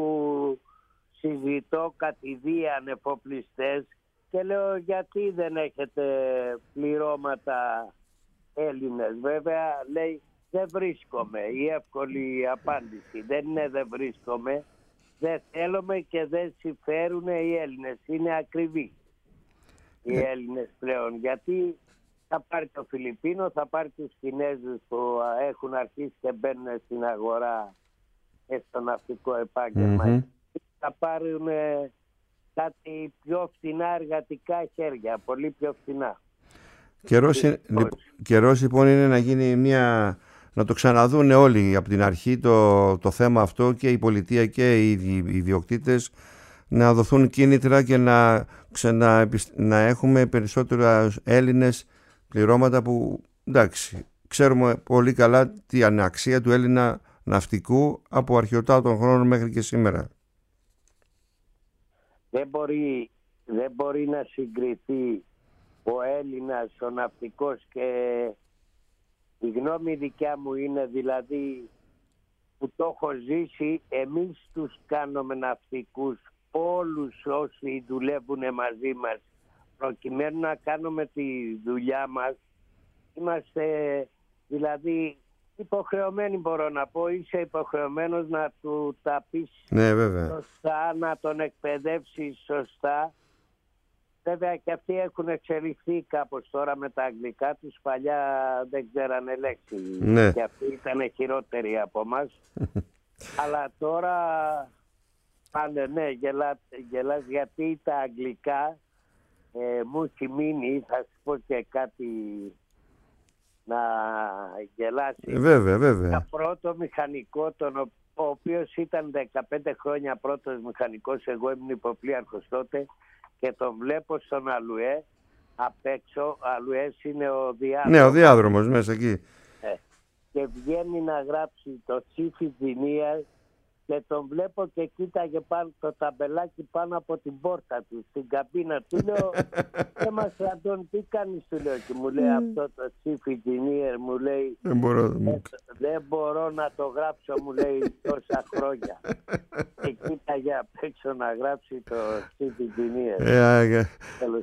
Speaker 7: συζητώ κατηδίαν εφοπλιστές και λέω γιατί δεν έχετε πληρώματα Έλληνες? Βέβαια λέει δεν βρίσκομαι, η εύκολη απάντηση δεν είναι δεν βρίσκομαι, δεν θέλουμε και δεν συμφέρουν οι Έλληνες, είναι ακριβοί οι Έλληνες πλέον, γιατί θα πάρει το Φιλιππίνο, θα πάρει τους Κινέζους που έχουν αρχίσει και μπαίνουν στην αγορά και στο ναυτικό επάγγελμα. Θα πάρουν κάτι πιο φθηνά εργατικά χέρια, πολύ πιο φθηνά.
Speaker 4: Καιρός λοιπόν είναι να γίνει να το ξαναδούν όλοι από την αρχή το θέμα αυτό, και η πολιτεία και οι ιδιοκτήτες, να δοθούν κίνητρα και να έχουμε περισσότερα Έλληνες πληρώματα, που εντάξει, ξέρουμε πολύ καλά την αξία του Έλληνα ναυτικού από αρχαιοτά των χρόνων μέχρι και σήμερα.
Speaker 7: Δεν μπορεί να συγκριθεί ο Έλληνας ο ναυτικός, και η γνώμη δικιά μου είναι, δηλαδή που το έχω ζήσει, εμείς τους κάνουμε ναυτικούς όλους όσοι δουλεύουν μαζί μας, προκειμένου να κάνουμε τη δουλειά μας. Είμαστε δηλαδή υποχρεωμένοι, μπορώ να πω, είσαι υποχρεωμένος να του τα πεις σωστά, να τον εκπαιδεύσεις σωστά. Βέβαια και αυτοί έχουν εξελιχθεί κάπως τώρα με τα αγγλικά τους, παλιά δεν ξέρανε λέξη.
Speaker 4: Ναι.
Speaker 7: Και αυτοί ήταν χειρότεροι από μας. Αλλά τώρα πάνε, ναι, γελάς γιατί τα αγγλικά μου έχει μείνει, θα σου πω και κάτι να γελάσει.
Speaker 4: Βέβαια.
Speaker 7: Το πρώτο μηχανικό, ο οποίος ήταν 15 χρόνια πρώτος μηχανικός, εγώ ήμουν υποπλοίαρχος τότε, και τον βλέπω στον Αλουέ απ' έξω. Αλουές είναι ο διάδρομος.
Speaker 4: Ναι, ο διάδρομος μέσα εκεί.
Speaker 7: Και βγαίνει να γράψει το Chief Engineer και τον βλέπω και κοίταγε πάνω το ταμπελάκι πάνω από την πόρτα του, στην καμπίνα του. Λέω, μας Αντών, τι κάνεις, του λέω, και μου λέει αυτό το Chief Engineer, μου λέει, δεν μπορώ να το γράψω, μου λέει, τόσα χρόνια. Και κοίταγε απ' έξω να γράψει το Chief Engineer. Τέλος πάντων.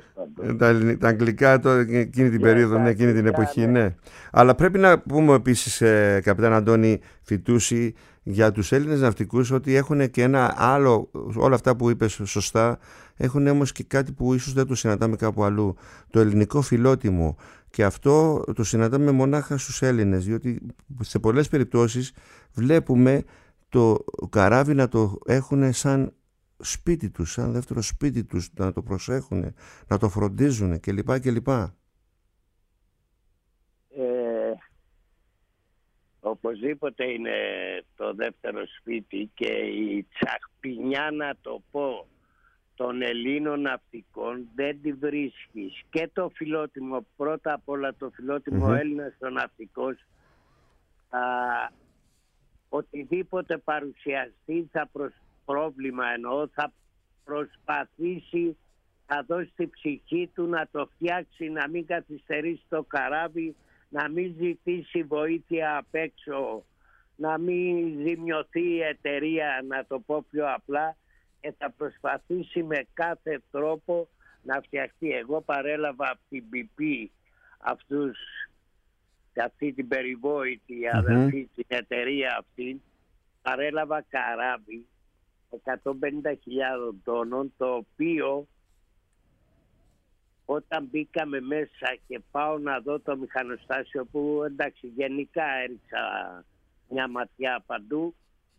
Speaker 4: Τα αγγλικά εκείνη την περίοδο, ναι, εκείνη την εποχή, ναι. Αλλά πρέπει να πούμε επίσης, καπιτάν Αντώνη Φιτούση, για τους Έλληνες ναυτικούς ότι έχουν και ένα άλλο, όλα αυτά που είπες σωστά, έχουν όμως και κάτι που ίσως δεν το συναντάμε κάπου αλλού, το ελληνικό φιλότιμο. Και αυτό το συναντάμε μονάχα στους Έλληνες, διότι σε πολλές περιπτώσεις βλέπουμε το καράβι να το έχουν σαν σπίτι τους, σαν δεύτερο σπίτι τους, να το προσέχουν, να το φροντίζουν κλπ.
Speaker 7: Οπωσδήποτε είναι το δεύτερο σπίτι και η τσαχπινιά, να το πω, των Ελλήνων ναυτικών δεν τη βρίσκεις. Και το φιλότιμο, πρώτα απ' όλα το φιλότιμο Έλληνας ο ναυτικός, οτιδήποτε παρουσιαστεί πρόβλημα εννοώ, θα προσπαθήσει, θα δώσει τη ψυχή του να το φτιάξει, να μην καθυστερήσει το καράβι, να μην ζητήσει βοήθεια απ' έξω, να μην ζημιωθεί η εταιρεία, να το πω πιο απλά, και θα προσπαθήσει με κάθε τρόπο να φτιαχτεί. Εγώ παρέλαβα από την BP αυτή την περιβόητη αδερφή στην εταιρεία αυτή, παρέλαβα καράβι 150.000 τόνων, το οποίο όταν μπήκαμε μέσα και πάω να δω το μηχανοστάσιο, που εντάξει γενικά έριξα μια ματιά παντού,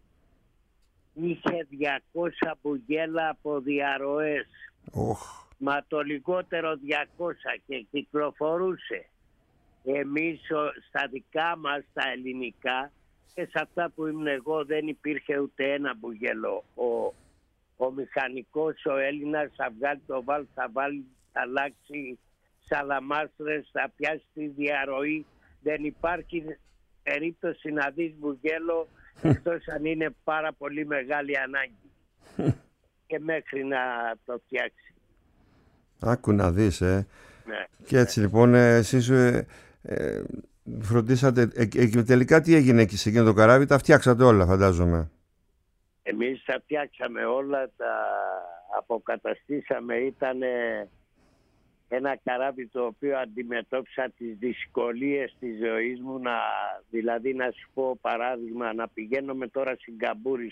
Speaker 7: είχε 200 μπουγέλα από διαρροές. Μα το λιγότερο 200, και κυκλοφορούσε. Εμείς στα δικά μας τα ελληνικά και σε αυτά που ήμουν εγώ δεν υπήρχε ούτε ένα μπουγέλο. Ο μηχανικός ο Έλληνας θα βγάλει το βάλ, θα αλλάξει σαλαμάστρες, θα πιάσει τη διαρροή. Δεν υπάρχει περίπτωση να δεις μπουγέλο εκτός αν είναι πάρα πολύ μεγάλη ανάγκη και μέχρι να το φτιάξει.
Speaker 4: Άκου να δεις,
Speaker 7: Ναι.
Speaker 4: Και έτσι λοιπόν εσείς φροντίσατε, τελικά τι έγινε εκεί σε εκείνο το καράβι, τα φτιάξατε όλα φαντάζομαι.
Speaker 7: Εμείς τα φτιάξαμε όλα, τα αποκαταστήσαμε, ήταν ένα καράβι το οποίο αντιμετώπισα τις δυσκολίες της ζωής μου, δηλαδή να σου πω παράδειγμα, να πηγαίνουμε τώρα Σιγκαπούρη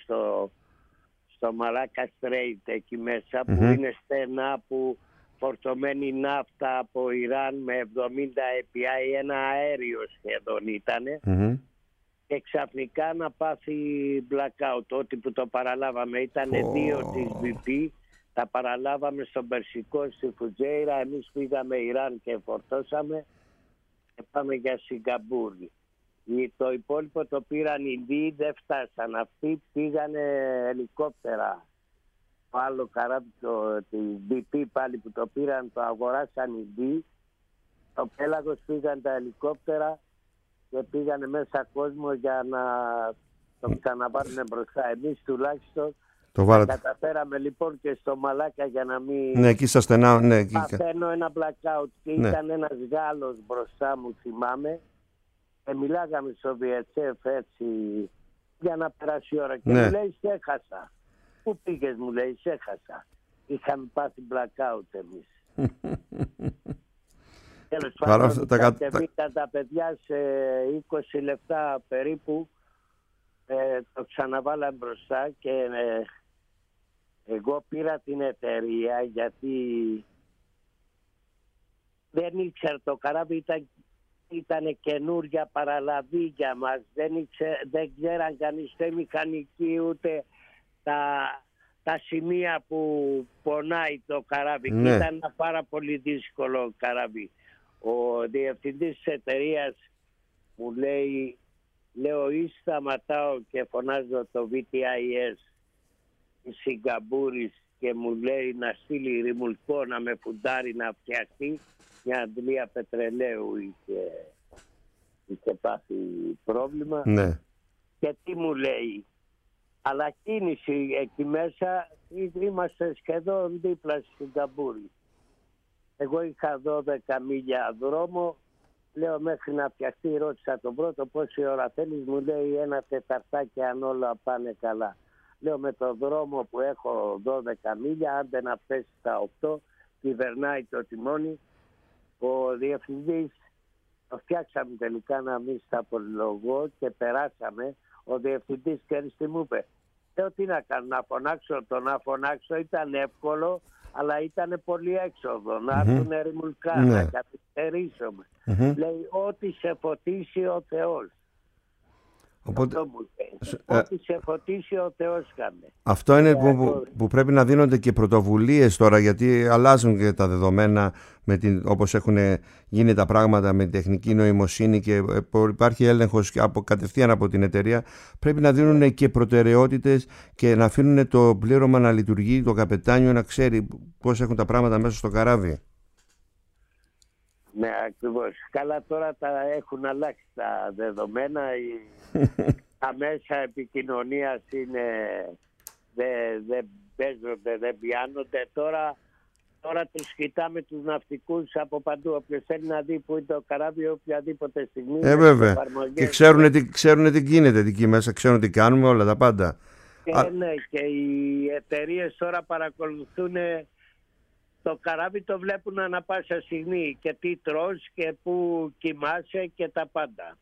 Speaker 7: στο Μαλάκα Στρέιτ εκεί μέσα, που είναι στενά, που φορτωμένη ναύτα από Ιράν με 70 API, ένα αέριο σχεδόν ήτανε, και ξαφνικά να πάθει blackout. Ό,τι που το παραλάβαμε ήτανε 2 της BP, τα παραλάβαμε στον Περσικό στη Φουτζέιρα, εμείς πήγαμε Ιράν και φορτώσαμε και πάμε για Σιγκαπούρη. Το υπόλοιπο το πήραν οι Ινδοί, δεν φτάσαν, αυτοί πήγανε ελικόπτερα. Το άλλο καράβι της BP πάλι που το πήραν, το αγοράσαν οι Ινδοί, στο πέλαγος πήγαν τα ελικόπτερα και πήγανε μέσα κόσμο για να το ξαναβάλουν μπροστά. Εμείς τουλάχιστον καταφέραμε λοιπόν και στο Μαλάκα, για να μην...
Speaker 4: Ναι, εκεί στα στενά, ναι.
Speaker 7: Παθαίνω ένα blackout και ήταν ένας Γάλλος μπροστά μου, θυμάμαι, και μιλάγαμε στο VHF έτσι για να περάσει η ώρα και μου λέει σε έχασα. Πού πήγες, μου λέει, σε έχασα. Είχαμε πάθει blackout εμείς. Τέλος πάντων, κατεβήκαν τα παιδιά σε 20 λεπτά περίπου, το ξαναβάλαμε μπροστά και εγώ πήρα την εταιρεία, γιατί δεν ήξερα, το καράβι ήταν καινούρια παραλαβή για μας, δεν ξέραν κανείς ούτε μηχανική ούτε τα σημεία που πονάει το καράβι. Και ήταν ένα πάρα πολύ δύσκολο καράβι. Ο διευθυντής της εταιρείας μου λέει, λέω ή σταματάω και φωνάζω το VTIS της Σιγκαπούρης και μου λέει να στείλει ρημουλκό να με φουντάρει να φτιαχτεί, μια αντλία πετρελαίου είχε πάθει πρόβλημα.
Speaker 4: Ναι.
Speaker 7: Και τι μου λέει, αλλά κίνηση εκεί μέσα, είμαστε σχεδόν δίπλα στη Σιγκαπούρη. Εγώ είχα 12 μίλια δρόμο, λέω μέχρι να φτιαχτεί, ρώτησα τον πρώτο πόση ώρα θέλεις, μου λέει 1 τεταρτάκι αν όλα πάνε καλά. Λέω με το δρόμο που έχω 12 μίλια, άντε να πέσει τα 8 κυβερνάει το τιμόνι, ο διευθυντής, το φτιάξαμε τελικά να μην στα απολογώ και περάσαμε. Ο διευθυντής Κέριστη μου είπε, τι να κάνω, να φωνάξω ήταν εύκολο, αλλά ήταν πολύ έξοδο, να έρθουν ρημουλκά, να καθυστερήσουμε. Λέει, ό,τι σε φωτίσει ο Θεός.
Speaker 4: Οπότε,
Speaker 7: ό,τι σε φωτίσει ο Θεός κάνε.
Speaker 4: Αυτό είναι που πρέπει να δίνονται και πρωτοβουλίες τώρα, γιατί αλλάζουν και τα δεδομένα όπως έχουν γίνει τα πράγματα με τεχνική νοημοσύνη και υπάρχει έλεγχος κατευθείαν από την εταιρεία. Πρέπει να δίνουν και προτεραιότητες και να αφήνουν το πλήρωμα να λειτουργεί, το καπετάνιο να ξέρει πώς έχουν τα πράγματα μέσα στο καράβι.
Speaker 7: Ναι, ακριβώς. Καλά, τώρα τα έχουν αλλάξει τα δεδομένα. Τα μέσα επικοινωνίας δεν παίζονται, δεν πιάνονται. Τώρα τους κοιτάμε τους ναυτικούς από παντού. Όποιος θέλει να δει που είναι το καράβι, οποιαδήποτε στιγμή.
Speaker 4: Βέβαια. Και ξέρουν τι γίνεται εκεί μέσα, ξέρουν τι κάνουμε, όλα τα πάντα.
Speaker 7: Ναι, και οι εταιρείες τώρα παρακολουθούν. Το καράβι το βλέπουν ανά πάσα στιγμή και τι τρως και που κοιμάσαι και τα πάντα.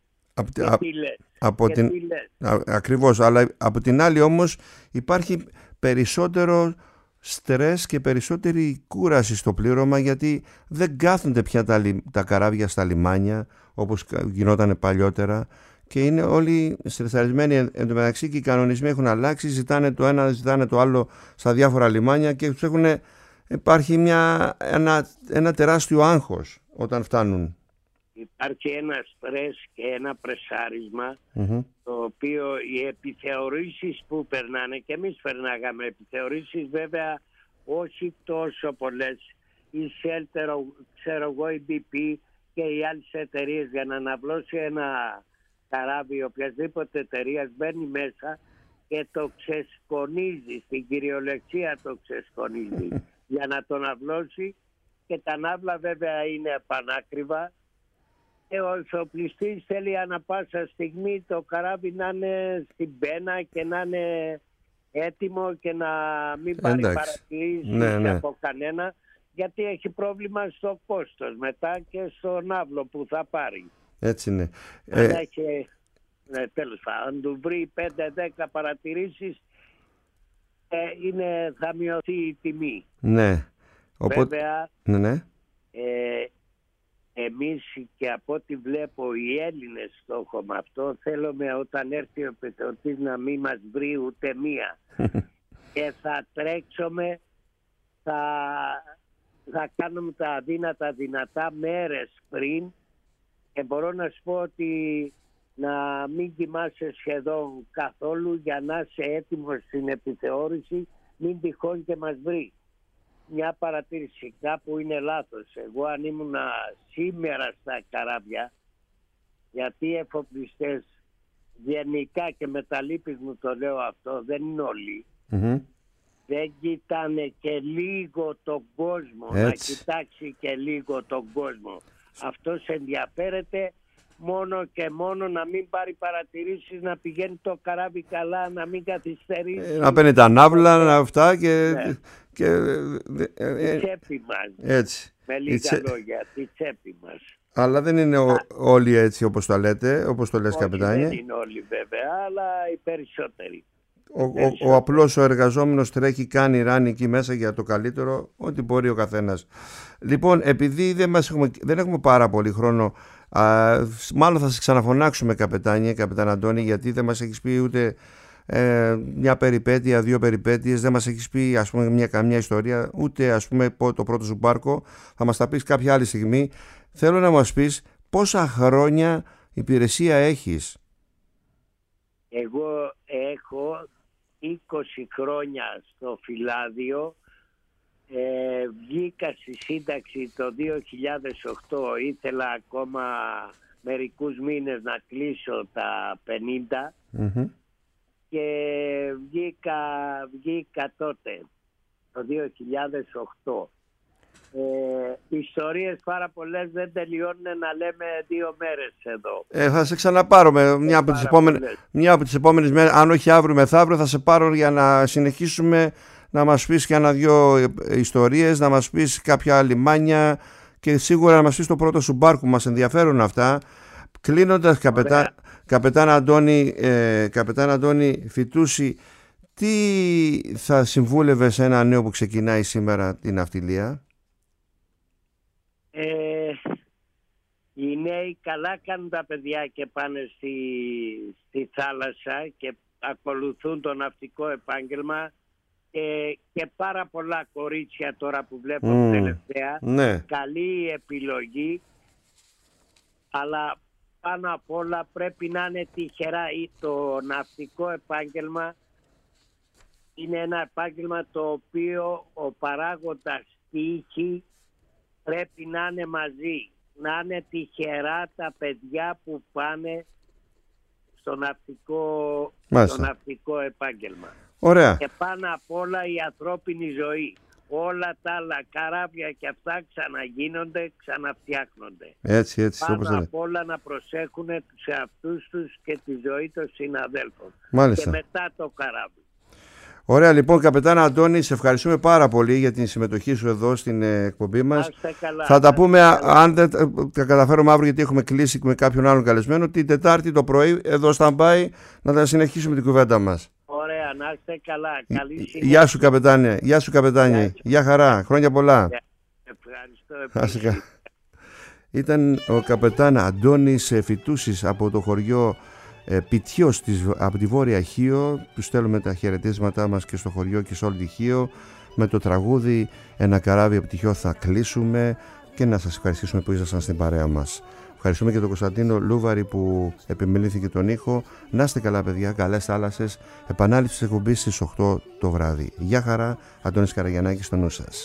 Speaker 4: Ακριβώς, αλλά από την άλλη όμως υπάρχει περισσότερο στρες και περισσότερη κούραση στο πλήρωμα, γιατί δεν κάθονται πια τα καράβια στα λιμάνια όπως γινόταν παλιότερα και είναι όλοι στρεσαρισμένοι. Εν τω μεταξύ και οι κανονισμοί έχουν αλλάξει, ζητάνε το ένα, ζητάνε το άλλο στα διάφορα λιμάνια και τους έχουν... Υπάρχει ένα τεράστιο άγχος όταν φτάνουν.
Speaker 7: Υπάρχει ένα στρες και ένα πρεσάρισμα, το οποίο οι επιθεωρήσεις που περνάνε, και εμείς περνάγαμε επιθεωρήσεις, βέβαια όχι τόσο πολλές, η Shelter, ξέρω εγώ, η BP και οι άλλες εταιρείες, για να αναβλώσει ένα καράβι οποιασδήποτε εταιρεία μπαίνει μέσα και το ξεσκονίζει, στην κυριολεξία το ξεσκονίζει για να τον αυλώσει, και τα ναύλα βέβαια είναι πανάκριβα και ο εφοπλιστής θέλει ανά πάσα στιγμή το καράβι να είναι στην πένα και να είναι έτοιμο και να μην πάρει παρατηρήσεις από κανένα, γιατί έχει πρόβλημα στο κόστος μετά και στο ναύλο που θα πάρει.
Speaker 4: Έτσι είναι.
Speaker 7: Τέλος πάντων, αν του βρει 5-10 παρατηρήσεις, θα μειωθεί η τιμή.
Speaker 4: Ναι.
Speaker 7: Βέβαια,
Speaker 4: ναι.
Speaker 7: Εμείς, και από ό,τι βλέπω οι Έλληνες το έχουμε αυτό, θέλουμε όταν έρθει ο επιθεωρητής να μην μας βρει ούτε μία. Και θα τρέξουμε, θα κάνουμε τα αδύνατα δυνατά μέρες πριν, και μπορώ να σου πω ότι να μην κοιμάσαι σχεδόν καθόλου για να είσαι έτοιμος στην επιθεώρηση, μην τυχόν και μας βρει. Μια παρατήρηση, κάπου είναι λάθος. Εγώ αν ήμουν σήμερα στα καράβια, γιατί οι εφοπλιστές γενικά, και με τα λύπης μου το λέω αυτό, δεν είναι όλοι, δεν κοιτάνε και λίγο τον κόσμο. Έτσι. Να κοιτάξει και λίγο τον κόσμο. Αυτός ενδιαφέρεται μόνο και μόνο να μην πάρει παρατηρήσεις, να πηγαίνει το καράβι καλά, να μην καθυστερήσει.
Speaker 4: Να παίρνει τα ναύλα, να αυτά και...
Speaker 7: Τη τσέπη μας.
Speaker 4: Έτσι.
Speaker 7: Με λίγα λόγια, τη τσέπη μας.
Speaker 4: Αλλά δεν είναι όλοι έτσι όπως το λέτε, όπως το λες, καπετάνιε.
Speaker 7: Δεν είναι όλοι βέβαια, αλλά οι περισσότεροι.
Speaker 4: Ο απλός ο εργαζόμενος τρέχει, κάνει ράνι εκεί μέσα για το καλύτερο, ό,τι μπορεί ο καθένας. Λοιπόν, επειδή δεν έχουμε πάρα πολύ χρόνο, μάλλον θα σας ξαναφωνάξουμε, καπετάν Αντώνη, γιατί δεν μας έχεις πει ούτε μια περιπέτεια, δύο περιπέτειες, δεν μας έχεις πει, ας πούμε, καμιά ιστορία, ούτε, ας πούμε, το πρώτο σου μπάρκο. Θα μας τα πεις κάποια άλλη στιγμή. Θέλω να μας πεις πόσα χρόνια υπηρεσία έχεις.
Speaker 7: Εγώ έχω 20 χρόνια στο φυλάδιο. Βγήκα στη σύνταξη το 2008, ήθελα ακόμα μερικούς μήνες να κλείσω τα 50 και βγήκα τότε το 2008. Ιστορίες πάρα πολλές δεν τελειώνουν να λέμε 2 μέρες εδώ. Θα
Speaker 4: σε ξαναπάρω μια από τις επόμενες μέρες, αν όχι αύριο μεθαύριο, θα σε πάρω για να συνεχίσουμε να μας πεις και ένα-δυο ιστορίες, να μας πεις κάποια λιμάνια και σίγουρα να μας πεις το πρώτο σου μπάρκο. Μας ενδιαφέρουν αυτά. Κλείνοντας, καπετάν Αντώνη Φυτούση, τι θα συμβούλευε σε ένα νέο που ξεκινάει σήμερα την ναυτιλία?
Speaker 7: Οι νέοι καλά κάνουν τα παιδιά και πάνε στη θάλασσα και ακολουθούν το ναυτικό επάγγελμα, και πάρα πολλά κορίτσια τώρα που βλέπω τελευταία.
Speaker 4: Ναι.
Speaker 7: Καλή επιλογή, αλλά πάνω απ' όλα πρέπει να είναι τυχερά. Το ναυτικό επάγγελμα είναι ένα επάγγελμα το οποίο ο παράγοντας τύχη πρέπει να είναι μαζί. Να είναι τυχερά τα παιδιά που πάνε στο ναυτικό επάγγελμα.
Speaker 4: Ωραία.
Speaker 7: Και πάνω απ' όλα η ανθρώπινη ζωή. Όλα τα άλλα καράβια και αυτά ξαναγίνονται, ξαναφτιάχνονται.
Speaker 4: Έτσι,
Speaker 7: Πάνω απ' όλα να προσέχουν τους εαυτούς τους και τη ζωή των συναδέλφων.
Speaker 4: Μάλιστα.
Speaker 7: Και μετά το καράβι.
Speaker 4: Ωραία, λοιπόν, καπετάν Αντώνη, σε ευχαριστούμε πάρα πολύ για την συμμετοχή σου εδώ στην εκπομπή μας. Θα τα πούμε, αν δεν τα καταφέρουμε αύριο, γιατί έχουμε κλείσει με κάποιον άλλον καλεσμένο, την Τετάρτη το πρωί εδώ στα Μπάι, να τα συνεχίσουμε την κουβέντα μας.
Speaker 7: Ωραία, να είστε καλά. Καλή συνέχεια.
Speaker 4: Γεια σου, καπετάνε. Γεια σου, καπετάνιε. Γεια χαρά. Χρόνια πολλά.
Speaker 7: Ευχαριστώ.
Speaker 4: Ήταν ο καπετάν Αντώνης Φυτούσης από το χωριό Πιτιός από τη Βόρεια Χίο. Του στέλνουμε τα χαιρετίσματά μας και στο χωριό και σε όλη τη Χίο. Με το τραγούδι «Ένα καράβι από τη Χίο» θα κλείσουμε και να σας ευχαριστήσουμε που ήσασταν στην παρέα μας. Ευχαριστούμε και τον Κωνσταντίνο Λούβαρη που επιμελήθηκε τον ήχο. Να είστε καλά, παιδιά, καλές θάλασσες. Επανάληψη της εκπομπής στις 8 το βράδυ. Γεια χαρά, Αντώνης Καραγιαννάκης στο νου σας.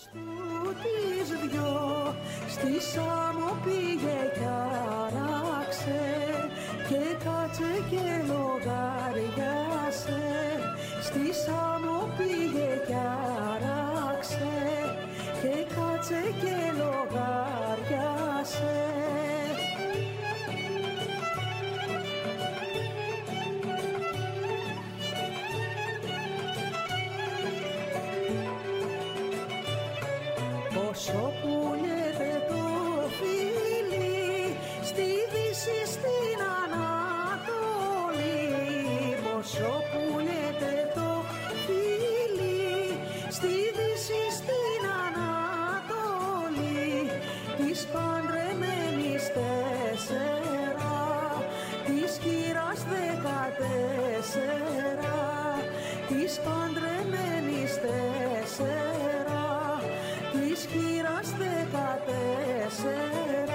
Speaker 2: Πόσο πουλιέται το φίλι στη Δύση, στην Ανατολή. Πόσο πουλιέται το φίλι στη Δύση, στην Ανατολή. Της παντρεμένης 4, της χείρας 14, της παντρεμένης 4, της χείρας 14.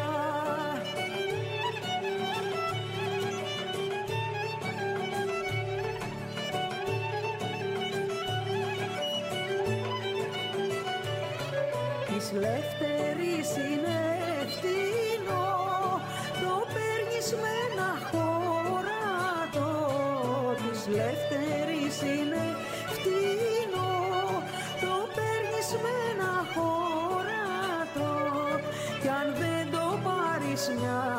Speaker 2: Της Λευτερής είναι φτηνό, το παίρνεις με ένα χωρατό. Της Λευτερής είναι φτηνό, το παίρνεις με ένα χωρατό. Κι αν δεν το πάρεις μια